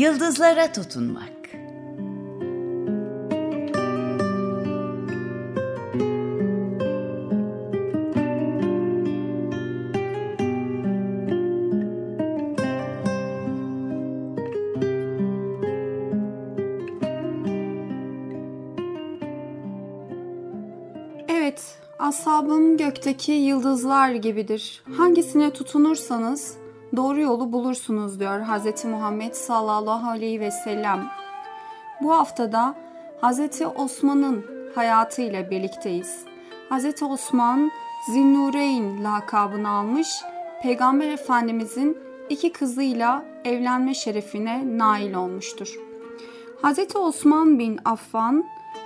Yıldızlara tutunmak. Evet, ashabım gökteki yıldızlar gibidir. Hangisine tutunursanız doğru yolu bulursunuz diyor Hz. Muhammed sallallahu aleyhi ve sellem. Bu haftada Hz. Osman'ın hayatıyla birlikteyiz. Hz. Osman Zinnureyn lakabını almış, Peygamber Efendimizin 2 kızıyla evlenme şerefine nail olmuştur. Hz. Osman bin Affan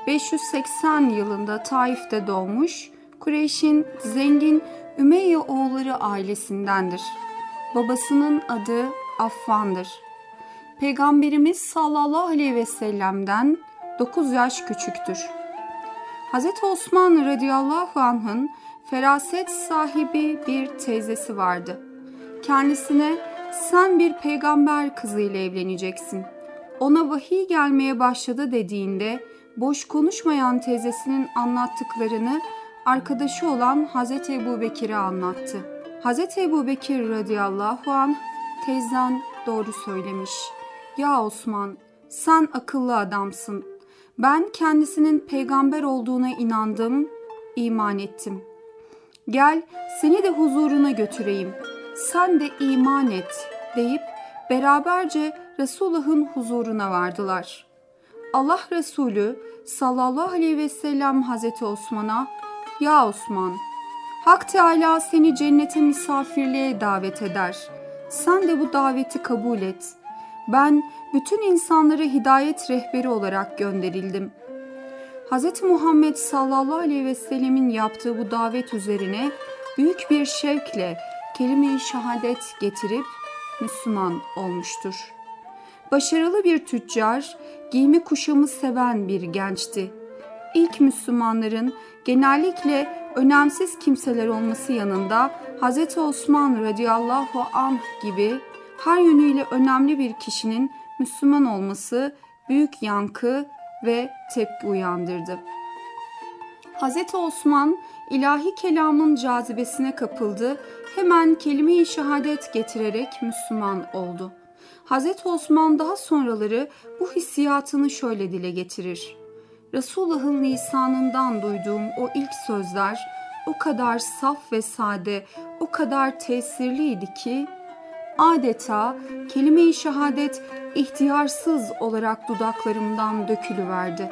580 yılında Taif'te doğmuş, Kureyş'in zengin Ümeyye oğulları ailesindendir. Babasının adı Affan'dır. Peygamberimiz sallallahu aleyhi ve sellem'den 9 yaş küçüktür. Hz. Osman radıyallahu anh'ın feraset sahibi bir teyzesi vardı. Kendisine sen bir peygamber kızıyla evleneceksin. Ona vahiy gelmeye başladı dediğinde boş konuşmayan teyzesinin anlattıklarını arkadaşı olan Hz. Ebubekir'e anlattı. Hz. Ebubekir radıyallahu anh, teyzen doğru söylemiş. Ya Osman, sen akıllı adamsın. Ben kendisinin peygamber olduğuna inandım, iman ettim. Gel seni de huzuruna götüreyim. Sen de iman et deyip beraberce Resulullah'ın huzuruna vardılar. Allah Resulü sallallahu aleyhi ve sellem Hazreti Osman'a, ya Osman, Hak Teâlâ seni cennete misafirliğe davet eder. Sen de bu daveti kabul et. Ben bütün insanlara hidayet rehberi olarak gönderildim. Hz. Muhammed sallallahu aleyhi ve sellemin yaptığı bu davet üzerine büyük bir şevkle kelime-i şehadet getirip Müslüman olmuştur. Başarılı bir tüccar, giyimi kuşamı seven bir gençti. İlk Müslümanların genellikle önemsiz kimseler olması yanında Hz. Osman radıyallahu anh gibi her yönüyle önemli bir kişinin Müslüman olması büyük yankı ve tepki uyandırdı. Hz. Osman ilahi kelamın cazibesine kapıldı, hemen kelime-i şehadet getirerek Müslüman oldu. Hz. Osman daha sonraları bu hissiyatını şöyle dile getirir. Resulullah'ın lisanından duyduğum o ilk sözler o kadar saf ve sade, o kadar tesirliydi ki adeta kelime-i şehadet ihtiyarsız olarak dudaklarımdan dökülüverdi.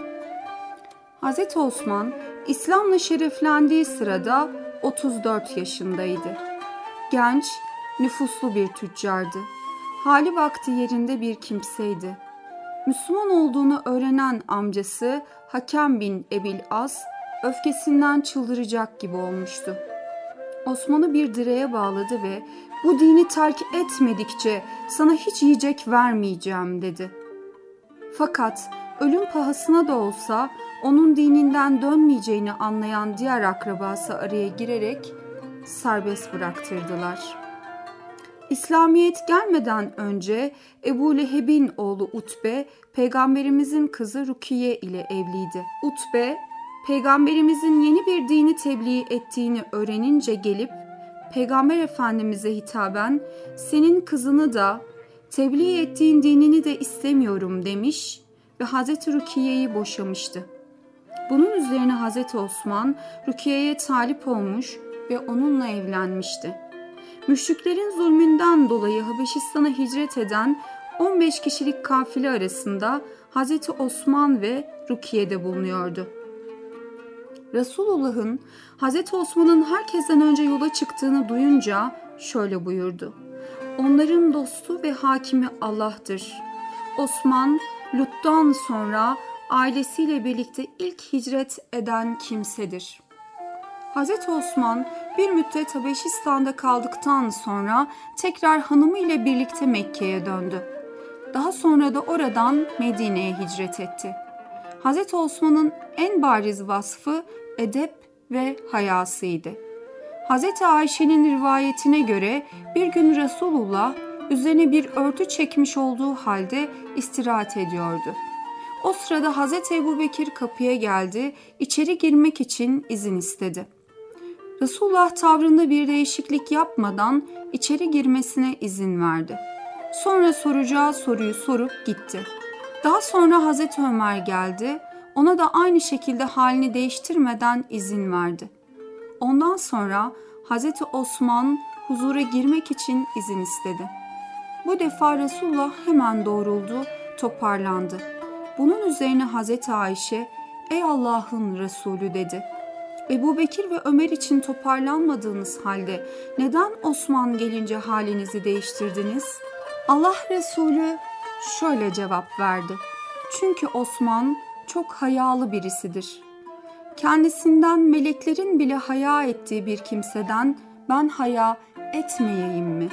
Hz. Osman İslam'la şereflendiği sırada 34 yaşındaydı. Genç, nüfuslu bir tüccardı. Hali vakti yerinde bir kimseydi. Müslüman olduğunu öğrenen amcası Hakem bin Ebil As öfkesinden çıldıracak gibi olmuştu. Osman'ı bir direğe bağladı ve bu dini terk etmedikçe sana hiç yiyecek vermeyeceğim dedi. Fakat ölüm pahasına da olsa onun dininden dönmeyeceğini anlayan diğer akrabası araya girerek serbest bıraktırdılar. İslamiyet gelmeden önce Ebu Leheb'in oğlu Utbe, Peygamberimizin kızı Rukiye ile evliydi. Utbe, Peygamberimizin yeni bir dini tebliğ ettiğini öğrenince gelip Peygamber Efendimiz'e hitaben senin kızını da tebliğ ettiğin dinini de istemiyorum demiş ve Hazreti Rukiye'yi boşamıştı. Bunun üzerine Hazreti Osman Rukiye'ye talip olmuş ve onunla evlenmişti. Müşriklerin zulmünden dolayı Habeşistan'a hicret eden 15 kişilik kafile arasında Hazreti Osman ve Rukiye de bulunuyordu. Resulullah'ın Hazreti Osman'ın herkesten önce yola çıktığını duyunca şöyle buyurdu. Onların dostu ve hakimi Allah'tır. Osman, Lut'tan sonra ailesiyle birlikte ilk hicret eden kimsedir. Hz. Osman bir müddet Habeşistan'da kaldıktan sonra tekrar hanımıyla birlikte Mekke'ye döndü. Daha sonra da oradan Medine'ye hicret etti. Hz. Osman'ın en bariz vasfı edep ve hayasıydı. Hz. Ayşe'nin rivayetine göre bir gün Resulullah Üzerine bir örtü çekmiş olduğu halde istirahat ediyordu. O sırada Hazreti Ebubekir kapıya geldi, içeri girmek için izin istedi. Resulullah tavrında bir değişiklik yapmadan içeri girmesine izin verdi. Sonra soracağı soruyu sorup gitti. Daha sonra Hazreti Ömer geldi, ona da aynı şekilde halini değiştirmeden izin verdi. Ondan sonra Hazreti Osman huzura girmek için izin istedi. Bu defa Resulullah hemen doğruldu, toparlandı. Bunun üzerine Hazreti Ayşe, "Ey Allah'ın Resulü," dedi. "Ebubekir ve Ömer için toparlanmadığınız halde neden Osman gelince halinizi değiştirdiniz?" Allah Resulü şöyle cevap verdi. "Çünkü Osman çok hayalı birisidir. Kendisinden meleklerin bile haya ettiği bir kimseden ben haya etmeyeyim mi?"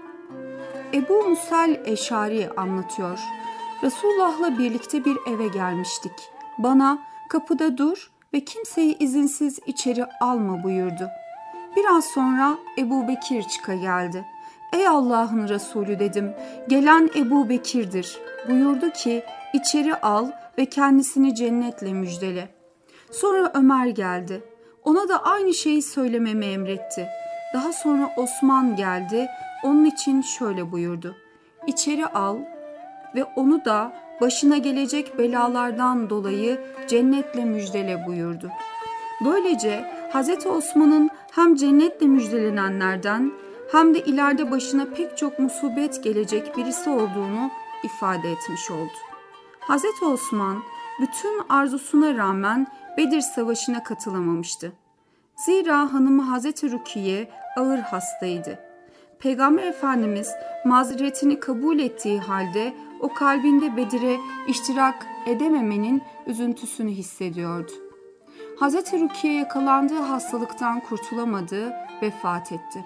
Ebu Musal Eşari anlatıyor. Resulullah'la birlikte bir eve gelmiştik. Bana "Kapıda dur ve kimseyi izinsiz içeri alma," buyurdu. Biraz sonra Ebubekir çıka geldi. "Ey Allah'ın Resulü," dedim. "Gelen Ebubekir'dir." Buyurdu ki "İçeri al ve kendisini cennetle müjdele." Sonra Ömer geldi. Ona da aynı şeyi söylememi emretti. Daha sonra Osman geldi. Onun için şöyle buyurdu: "İçeri al ve onu da başına gelecek belalardan dolayı cennetle müjdele," buyurdu. Böylece Hz. Osman'ın hem cennetle müjdelenenlerden hem de ileride başına pek çok musibet gelecek birisi olduğunu ifade etmiş oldu. Hz. Osman bütün arzusuna rağmen Bedir Savaşı'na katılamamıştı. Zira hanımı Hz. Rukiye ağır hastaydı. Peygamber Efendimiz mazeretini kabul ettiği halde o kalbinde Bedir'e iştirak edememenin üzüntüsünü hissediyordu. Hz. Rukiye yakalandığı hastalıktan kurtulamadı, vefat etti.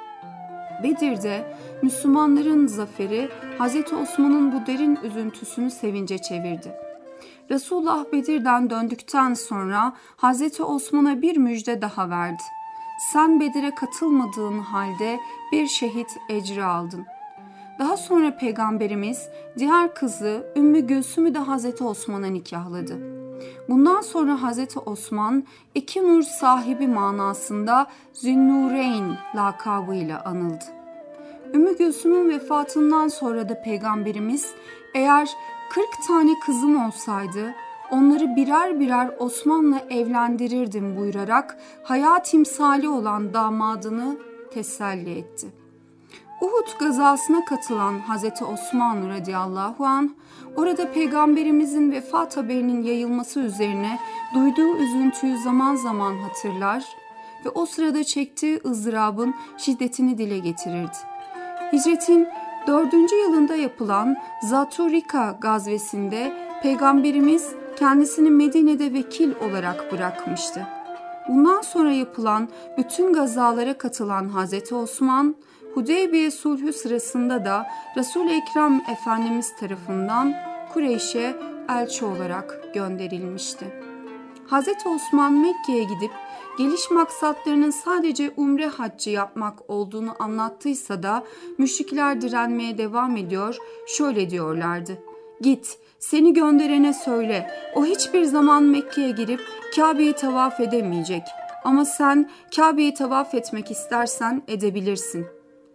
Bedir'de Müslümanların zaferi Hz. Osman'ın bu derin üzüntüsünü sevince çevirdi. Resulullah Bedir'den döndükten sonra Hz. Osman'a bir müjde daha verdi. "Sen Bedir'e katılmadığın halde bir şehit ecri aldın." Daha sonra Peygamberimiz diğer kızı Ümmü Gülsüm'ü de Hz. Osman'a nikahladı. Bundan sonra Hz. Osman iki nur sahibi manasında Zünnureyn lakabıyla anıldı. Ümmü Gülsüm'ün vefatından sonra da Peygamberimiz "Eğer 40 tane kızım olsaydı onları birer birer Osman'la evlendirirdim," buyurarak hayat timsali olan damadını teselli etti. Uhud gazasına katılan Hz. Osman radıyallahu anh, orada Peygamberimizin vefat haberinin yayılması üzerine duyduğu üzüntüyü zaman zaman hatırlar ve o sırada çektiği ızdırabın şiddetini dile getirirdi. Hicretin 4. yılında yapılan Zaturika gazvesinde Peygamberimiz kendisini Medine'de vekil olarak bırakmıştı. Bundan sonra yapılan bütün gazalara katılan Hz. Osman, Hudeybiye sulhü sırasında da Resul-i Ekrem Efendimiz tarafından Kureyş'e elçi olarak gönderilmişti. Hz. Osman Mekke'ye gidip geliş maksatlarının sadece umre haccı yapmak olduğunu anlattıysa da müşrikler direnmeye devam ediyor, şöyle diyorlardı: "Git, seni gönderene söyle, o hiçbir zaman Mekke'ye girip Kabe'yi tavaf edemeyecek. Ama sen Kabe'yi tavaf etmek istersen edebilirsin."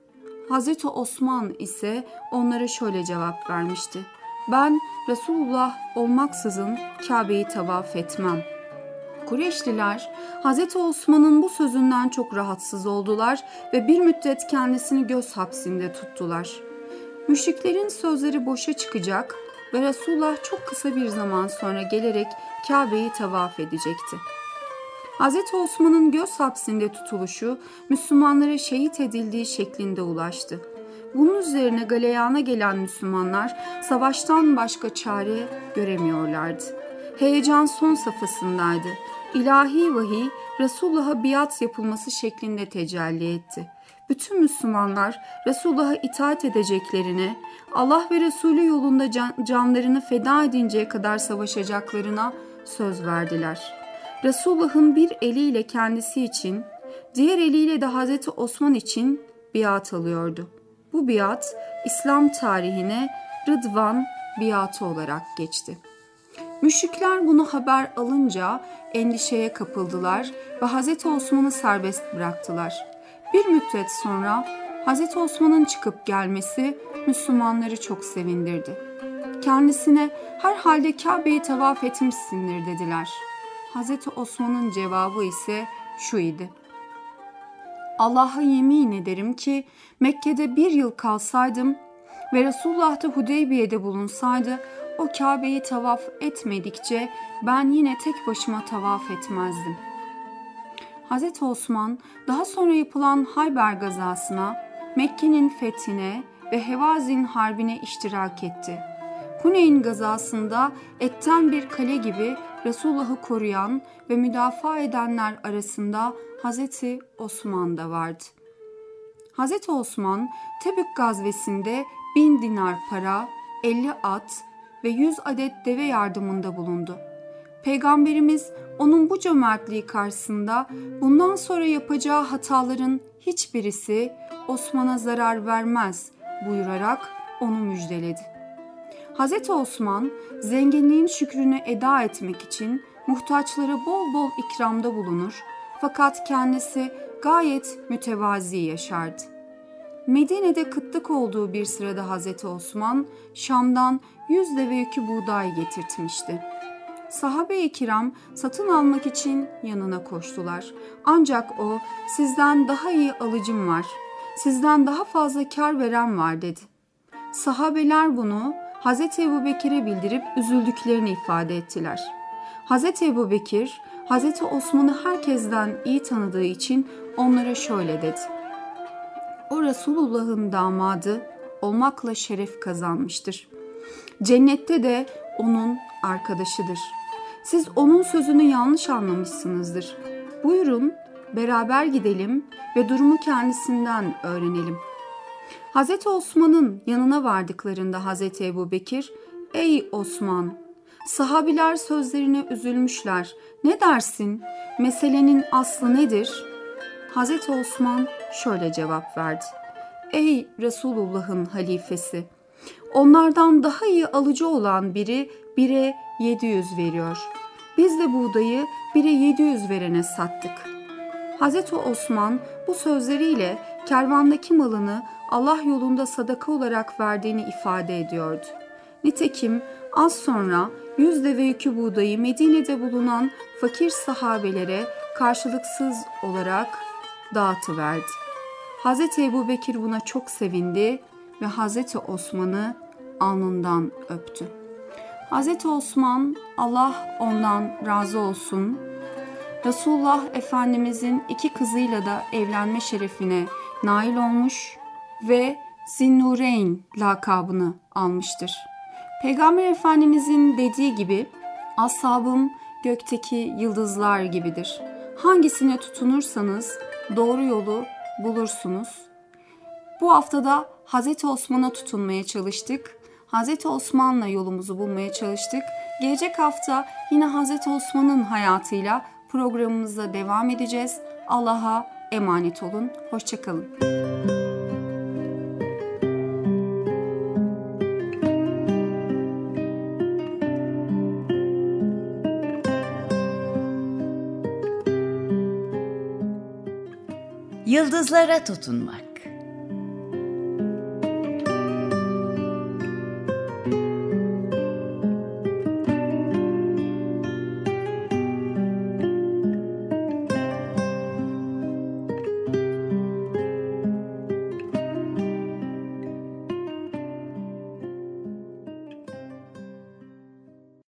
Hz. Osman ise onlara şöyle cevap vermişti: "Ben Resulullah olmaksızın Kabe'yi tavaf etmem." Kureyşliler Hz. Osman'ın bu sözünden çok rahatsız oldular ve bir müddet kendisini göz hapsinde tuttular. Müşriklerin sözleri boşa çıkacak ve Resulullah çok kısa bir zaman sonra gelerek Kabe'yi tavaf edecekti. Hz. Osman'ın göz hapsinde tutuluşu Müslümanlara şehit edildiği şeklinde ulaştı. Bunun üzerine galeyana gelen Müslümanlar savaştan başka çare göremiyorlardı. Heyecan son safhasındaydı. İlahi vahiy Resulullah'a biat yapılması şeklinde tecelli etti. Bütün Müslümanlar Resulullah'a itaat edeceklerine, Allah ve Resulü yolunda canlarını feda edinceye kadar savaşacaklarına söz verdiler. Resulullah'ın bir eliyle kendisi için, diğer eliyle de Hazreti Osman için biat alıyordu. Bu biat İslam tarihine Rıdvan biatı olarak geçti. Müşrikler bunu haber alınca endişeye kapıldılar ve Hz. Osman'ı serbest bıraktılar. Bir müddet sonra Hz. Osman'ın çıkıp gelmesi Müslümanları çok sevindirdi. Kendisine herhalde Kabe'yi tavaf etmişsindir dediler. Hz. Osman'ın cevabı ise şu idi: Allah'a yemin ederim ki Mekke'de 1 yıl kalsaydım ve Resulullah da Hudeybiye'de bulunsaydı o Kabe'yi tavaf etmedikçe ben yine tek başıma tavaf etmezdim. Hz. Osman daha sonra yapılan Hayber gazasına, Mekke'nin fethine ve Hevazin harbine iştirak etti. Huneyn gazasında etten bir kale gibi Resulullah'ı koruyan ve müdafaa edenler arasında Hz. Osman da vardı. Hz. Osman Tebük gazvesinde 1000 dinar para, 50 at ve 100 adet deve yardımında bulundu. Peygamberimiz onun bu cömertliği karşısında bundan sonra yapacağı hataların hiçbirisi Osman'a zarar vermez buyurarak onu müjdeledi. Hz. Osman zenginliğin şükrünü eda etmek için muhtaçlara bol bol ikramda bulunur fakat kendisi gayet mütevazi yaşardı. Medine'de kıtlık olduğu bir sırada Hz. Osman Şam'dan 100 deve yükü buğday getirtmişti. Sahabe-i kiram satın almak için yanına koştular. Ancak o sizden daha iyi alıcım var, sizden daha fazla kar veren var dedi. Sahabeler bunu Hz. Ebubekir'e bildirip üzüldüklerini ifade ettiler. Hz. Ebubekir, Hz. Osman'ı herkesten iyi tanıdığı için onlara şöyle dedi: O Resulullah'ın damadı olmakla şeref kazanmıştır. Cennette de onun arkadaşıdır. Siz onun sözünü yanlış anlamışsınızdır. Buyurun beraber gidelim ve durumu kendisinden öğrenelim. Hz. Osman'ın yanına vardıklarında Hz. Ebubekir, ''Ey Osman, sahabiler sözlerine üzülmüşler. Ne dersin? Meselenin aslı nedir?'' Hz. Osman şöyle cevap verdi: ''Ey Resulullah'ın halifesi, onlardan daha iyi alıcı olan biri 1'e 700 veriyor. Biz de buğdayı 1'e 700 verene sattık.'' Hz. Osman bu sözleriyle kervandaki malını Allah yolunda sadaka olarak verdiğini ifade ediyordu. Nitekim az sonra 100 deve yükü buğdayı Medine'de bulunan fakir sahabelere karşılıksız olarak dağıtıverdi. Hz. Ebubekir buna çok sevindi ve Hz. Osman'ı alnından öptü. Hz. Osman, Allah ondan razı olsun, Resulullah Efendimizin 2 kızıyla da evlenme şerefine nail olmuş ve Zinnureyn lakabını almıştır. Peygamber Efendimizin dediği gibi, ashabım gökteki yıldızlar gibidir. Hangisine tutunursanız doğru yolu bulursunuz. Bu haftada Hz. Osman'a tutunmaya çalıştık. Hz. Osman'la yolumuzu bulmaya çalıştık. Gelecek hafta yine Hz. Osman'ın hayatıyla programımıza devam edeceğiz. Allah'a emanet olun. Hoşça kalın. Yıldızlara tutunmak.